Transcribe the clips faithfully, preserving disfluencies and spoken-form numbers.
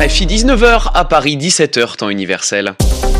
R F I dix-neuf heures, à Paris dix-sept heures, temps universel.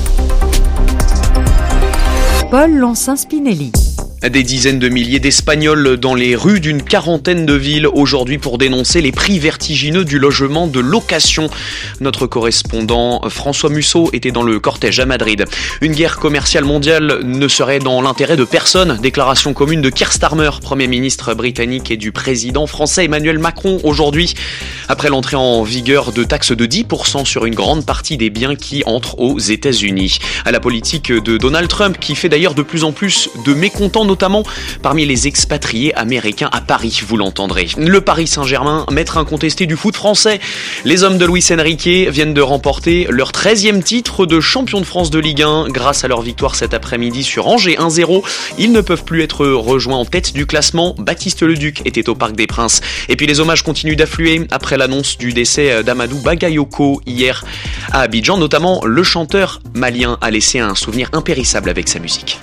Paul Lancin-Spinelli. Des dizaines de milliers d'Espagnols dans les rues d'une quarantaine de villes aujourd'hui pour dénoncer les prix vertigineux du logement de location. Notre correspondant François Musso était dans le cortège à Madrid. Une guerre commerciale mondiale ne serait dans l'intérêt de personne. Déclaration commune de Keir Starmer, Premier ministre britannique, et du président français Emmanuel Macron aujourd'hui. Après l'entrée en vigueur de taxes de dix pour cent sur une grande partie des biens qui entrent aux États-Unis. À la politique de Donald Trump qui fait d'ailleurs de plus en plus de mécontents, notamment parmi les expatriés américains à Paris, vous l'entendrez. Le Paris Saint-Germain, maître incontesté du foot français. Les hommes de Luis Enrique viennent de remporter leur treizième titre de champion de France de Ligue un grâce à leur victoire cet après-midi sur Angers un zéro. Ils ne peuvent plus être rejoints en tête du classement. Baptiste Leduc était au Parc des Princes. Et puis les hommages continuent d'affluer après l'annonce du décès d'Amadou Bagayoko hier à Abidjan. Notamment, le chanteur malien a laissé un souvenir impérissable avec sa musique.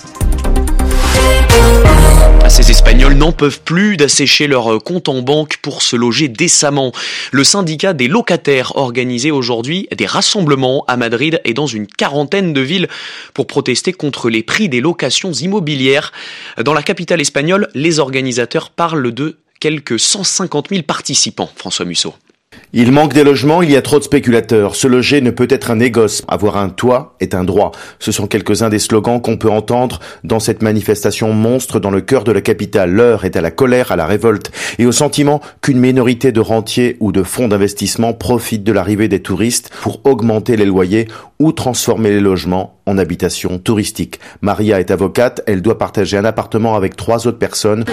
Ces Espagnols n'en peuvent plus d'assécher leur compte en banque pour se loger décemment. Le syndicat des locataires organisait aujourd'hui des rassemblements à Madrid et dans une quarantaine de villes pour protester contre les prix des locations immobilières. Dans la capitale espagnole, les organisateurs parlent de quelques cent cinquante mille participants. François Musso. Il manque des logements, il y a trop de spéculateurs. Se loger ne peut être un négoce. Avoir un toit est un droit. Ce sont quelques-uns des slogans qu'on peut entendre dans cette manifestation monstre dans le cœur de la capitale. L'heure est à la colère, à la révolte et au sentiment qu'une minorité de rentiers ou de fonds d'investissement profitent de l'arrivée des touristes pour augmenter les loyers ou transformer les logements en habitation touristique. Maria est avocate, elle doit partager un appartement avec trois autres personnes.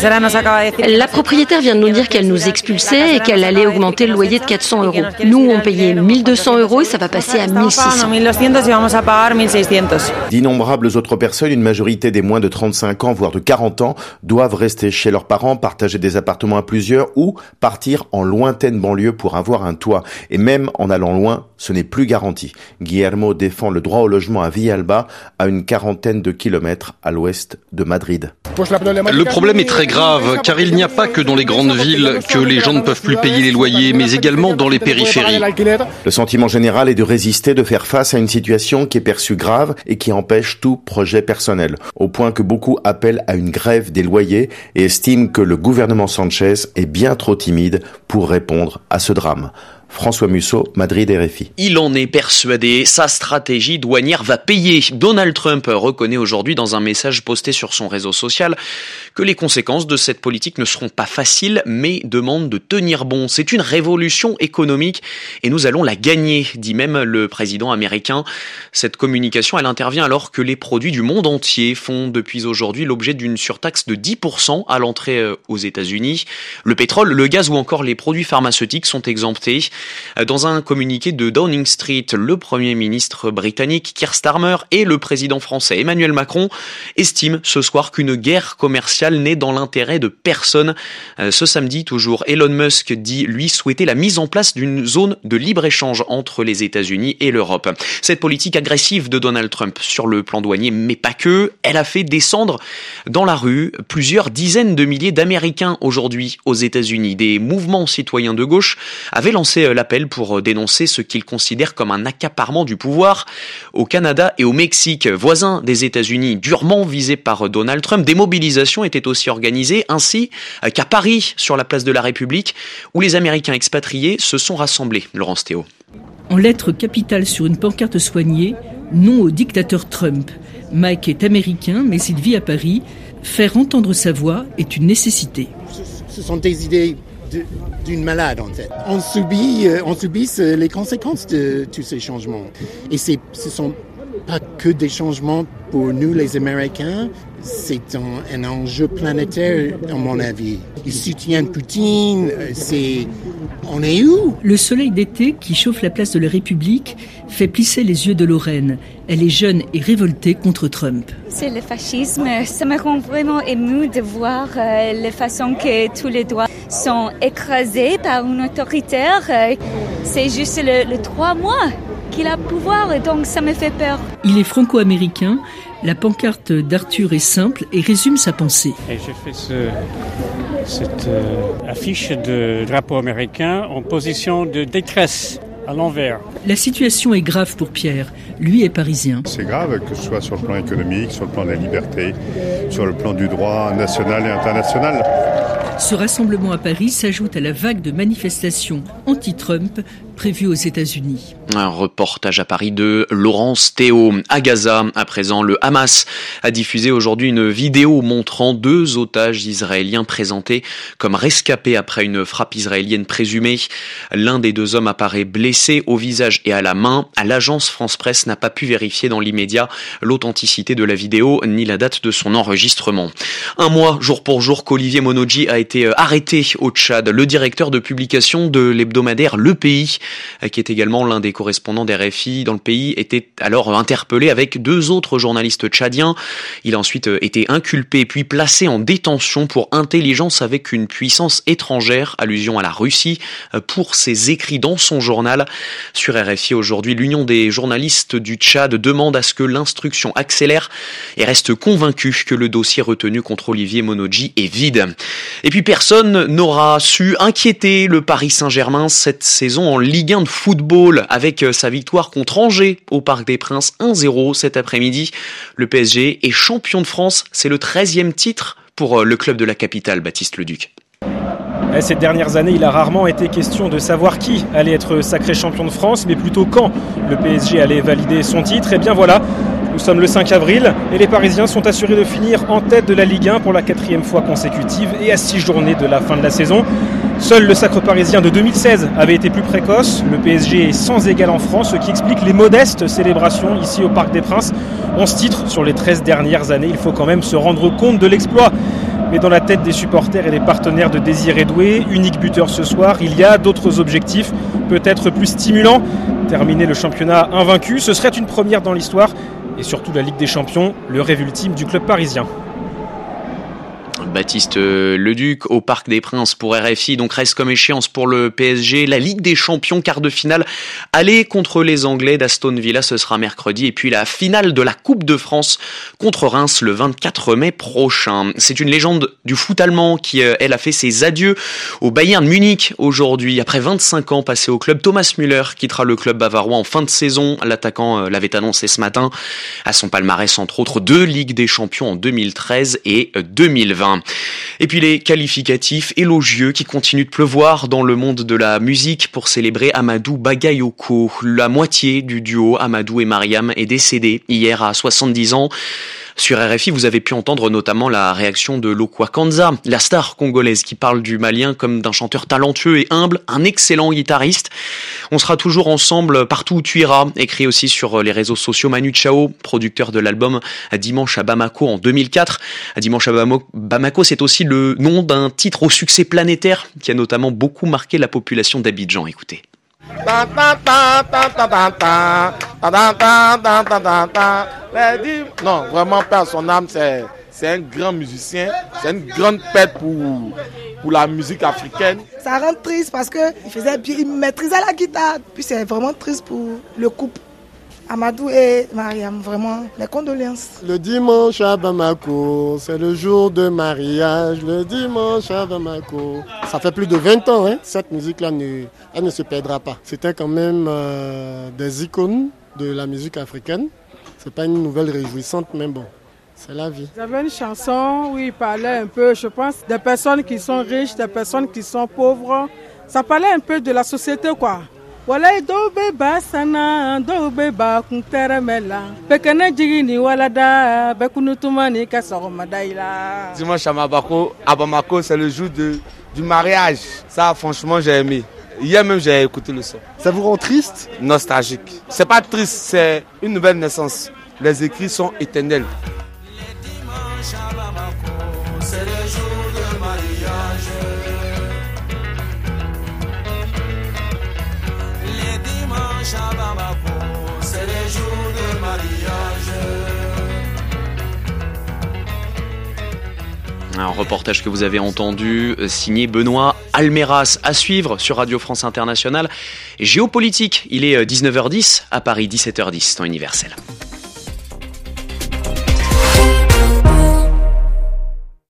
La propriétaire vient de nous dire qu'elle nous expulsait et qu'elle allait augmenter le loyer de quatre cents euros. Nous, on payait mille deux cents euros et ça va passer à mille six cents. D'innombrables autres personnes, une majorité des moins de trente-cinq ans, voire de quarante ans, doivent rester chez leurs parents, partager des appartements à plusieurs ou partir en lointaine banlieue pour avoir un toit. Et même en allant loin, ce n'est plus garanti. Guillermo défend le droit au logement à Villalba, à une quarantaine de kilomètres à l'ouest de Madrid. Le problème est très grave, car il n'y a pas que dans les grandes villes que les gens ne peuvent plus payer les loyers, mais également dans les périphéries. Le sentiment général est de résister, de faire face à une situation qui est perçue grave et qui empêche tout projet personnel, au point que beaucoup appellent à une grève des loyers et estiment que le gouvernement Sanchez est bien trop timide pour répondre à ce drame. François Musso, Madrid R F I. Il en est persuadé, sa stratégie douanière va payer. Donald Trump reconnaît aujourd'hui dans un message posté sur son réseau social que les conséquences de cette politique ne seront pas faciles, mais demande de tenir bon. C'est une révolution économique et nous allons la gagner, dit même le président américain. Cette communication, elle intervient alors que les produits du monde entier font depuis aujourd'hui l'objet d'une surtaxe de dix pour cent à l'entrée aux États-Unis. Le pétrole, le gaz ou encore les produits pharmaceutiques sont exemptés. Dans un communiqué de Downing Street, le Premier ministre britannique Keir Starmer et le président français Emmanuel Macron estiment ce soir qu'une guerre commerciale n'est dans l'intérêt de personne. Ce samedi, toujours, Elon Musk dit, lui, souhaiter la mise en place d'une zone de libre-échange entre les États-Unis et l'Europe. Cette politique agressive de Donald Trump sur le plan douanier, mais pas que, elle a fait descendre dans la rue plusieurs dizaines de milliers d'Américains aujourd'hui aux États-Unis. Des mouvements citoyens de gauche avaient lancé l'appel pour dénoncer ce qu'ils considèrent comme un accaparement du pouvoir. Au Canada et au Mexique, voisins des États-Unis durement visés par Donald Trump, des mobilisations étaient aussi organisées, ainsi qu'à Paris, sur la place de la République, où les Américains expatriés se sont rassemblés. Laurence Théo. En lettres capitales sur une pancarte soignée, non au dictateur Trump. Mike est américain, mais il vit à Paris. Faire entendre sa voix est une nécessité. Ce sont des idées d'une malade, en fait. On subit, euh, on subit les conséquences de tous ces changements. Et c'est, ce ne sont pas que des changements pour nous, les Américains. C'est un, un enjeu planétaire, à mon avis. Ils soutiennent Poutine. C'est... On est où? Le soleil d'été qui chauffe la place de la République fait plisser les yeux de Lorraine. Elle est jeune et révoltée contre Trump. C'est le fascisme. Ça me rend vraiment émue de voir euh, la façon que tous les droits sont écrasés par un autoritaire. Euh, c'est juste le, le trois mois qu'il a pouvoir, et donc ça me fait peur. Il est franco-américain. La pancarte d'Arthur est simple et résume sa pensée. Et j'ai fait ce, cette euh, affiche de drapeau américain en position de détresse. à l'envers. La situation est grave pour Pierre. Lui est parisien. C'est grave, que ce soit sur le plan économique, sur le plan de la liberté, sur le plan du droit national et international. Ce rassemblement à Paris s'ajoute à la vague de manifestations anti-Trump prévues aux États-Unis. Un reportage à Paris de Laurence Théo. À Gaza, à présent, le Hamas a diffusé aujourd'hui une vidéo montrant deux otages israéliens présentés comme rescapés après une frappe israélienne présumée. L'un des deux hommes apparaît blessé au visage et à la main. L'agence France-Presse n'a pas pu vérifier dans l'immédiat l'authenticité de la vidéo ni la date de son enregistrement. Un mois, jour pour jour, qu'Olivier Monodji a été arrêté au Tchad. Le directeur de publication de l'hebdomadaire Le Pays, qui est également l'un des correspondants d'R F I dans le pays, était alors interpellé avec deux autres journalistes tchadiens. Il a ensuite été inculpé puis placé en détention pour intelligence avec une puissance étrangère, allusion à la Russie, pour ses écrits dans son journal. Sur R F I aujourd'hui, l'Union des journalistes du Tchad demande à ce que l'instruction accélère et reste convaincue que le dossier retenu contre Olivier Monodji est vide. Et puis personne n'aura su inquiéter le Paris Saint-Germain cette saison en Ligue un de football avec sa victoire contre Angers au Parc des Princes un zéro cet après-midi. Le P S G est champion de France, c'est le treizième titre pour le club de la capitale, Baptiste Leduc. Ces dernières années, il a rarement été question de savoir qui allait être sacré champion de France, mais plutôt quand le P S G allait valider son titre. Et bien voilà, nous sommes le cinq avril et les Parisiens sont assurés de finir en tête de la Ligue un pour la quatrième fois consécutive et à six journées de la fin de la saison. Seul le sacre parisien de deux mille seize avait été plus précoce. Le P S G est sans égal en France, ce qui explique les modestes célébrations ici au Parc des Princes. onze titres sur les treize dernières années, il faut quand même se rendre compte de l'exploit. Mais dans la tête des supporters et des partenaires de Désiré Doué, unique buteur ce soir, il y a d'autres objectifs, peut-être plus stimulants. Terminer le championnat invaincu, ce serait une première dans l'histoire. Et surtout la Ligue des Champions, le rêve ultime du club parisien. Baptiste Leduc au Parc des Princes pour R F I. Donc reste comme échéance pour le P S G la Ligue des Champions, quart de finale aller contre les Anglais d'Aston Villa, ce sera mercredi, et puis la finale de la Coupe de France contre Reims le vingt-quatre mai prochain. C'est une légende du foot allemand qui, elle, a fait ses adieux au Bayern Munich aujourd'hui. Après vingt-cinq ans passés au club, Thomas Müller quittera le club bavarois en fin de saison. L'attaquant l'avait annoncé ce matin. À son palmarès, entre autres, deux Ligues des Champions en deux mille treize et deux mille vingt. Et puis les qualificatifs élogieux qui continuent de pleuvoir dans le monde de la musique pour célébrer Amadou Bagayoko. La moitié du duo Amadou et Mariam est décédée hier à soixante-dix ans. Sur R F I, vous avez pu entendre notamment la réaction de Lokwa Kanza, la star congolaise qui parle du Malien comme d'un chanteur talentueux et humble, un excellent guitariste. On sera toujours ensemble partout où tu iras, écrit aussi sur les réseaux sociaux Manu Chao, producteur de l'album Dimanche à Bamako en deux mille quatre. Dimanche à Bamako, c'est aussi le nom d'un titre au succès planétaire qui a notamment beaucoup marqué la population d'Abidjan. Écoutez. Non, vraiment, père, son âme, c'est, c'est un grand musicien, c'est une grande perte pour, pour la musique africaine. Ça rend triste parce qu'il faisait bien, il maîtrisait la guitare, puis c'est vraiment triste pour le couple. Amadou et Mariam, vraiment, les condoléances. Le dimanche à Bamako, c'est le jour de mariage, le dimanche à Bamako. Ça fait plus de vingt ans, hein, cette musique-là, ne, elle ne se perdra pas. C'était quand même euh, des icônes de la musique africaine. C'est pas une nouvelle réjouissante, mais bon, c'est la vie. J'avais une chanson où il parlait un peu, je pense, des personnes qui sont riches, des personnes qui sont pauvres. Ça parlait un peu de la société, quoi. Wala dobe basana dobe ba kunteremela pekene jigini wala da bekunutumani kasoromadayla. Dimanche à Bamako, à Bamako, c'est le jour de, du mariage. Ça, franchement, j'ai aimé. Hier même, j'ai écouté le son. Ça vous rend triste? Nostalgique. C'est pas triste, c'est une nouvelle naissance. Les écrits sont éternels. Les dimanches à Bamako, c'est le jour de mariage. À Bamako, c'est les jours de mariage. Un reportage que vous avez entendu, signé Benoît Almeras, à suivre sur Radio France Internationale. Géopolitique, il est dix-neuf heures dix, à Paris dix-sept heures dix, temps universel.